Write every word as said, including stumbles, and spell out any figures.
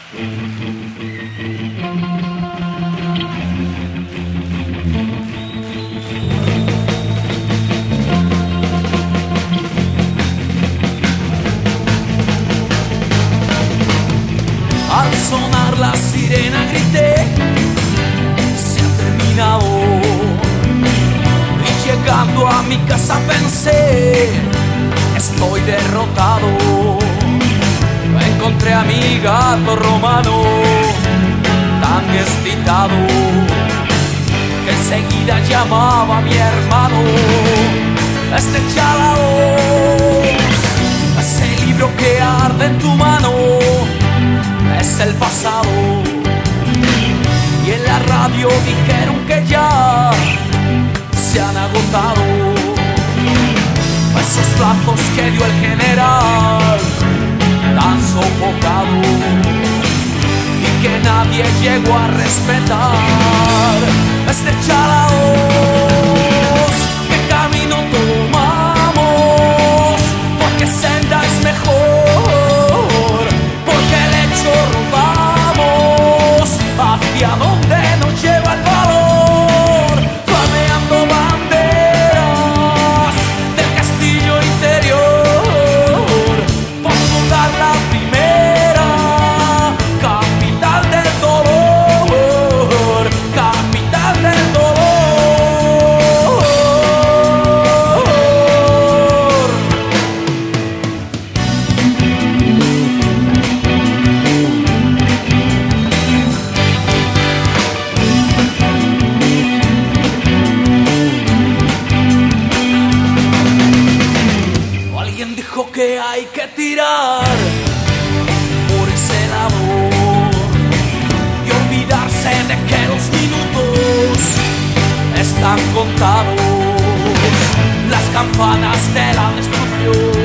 Al sonar la sirena grité, se ha terminado. Y llegando a mi casa pensé, estoy derrotado. Encontré a mi gato romano, tan excitado, que enseguida llamaba a mi hermano. Este chalaos, ese libro que arde en tu mano, es el pasado. Y en la radio dijeron que ya se han agotado esos plazos que dio el general, tan sofocado, y que nadie llegó a respetar. Este chalaos, ¿qué camino tomamos? Porque senda es mejor, porque lecho rodamos, hacia donde nos lleva el valor, flameando banderas del castillo interior, por fundar la primera capital del dolor, capital del dolor. Alguien dijo que hay que tirar por ese lado y olvidarse de que los minutos están contados. Las campanas de la destrucción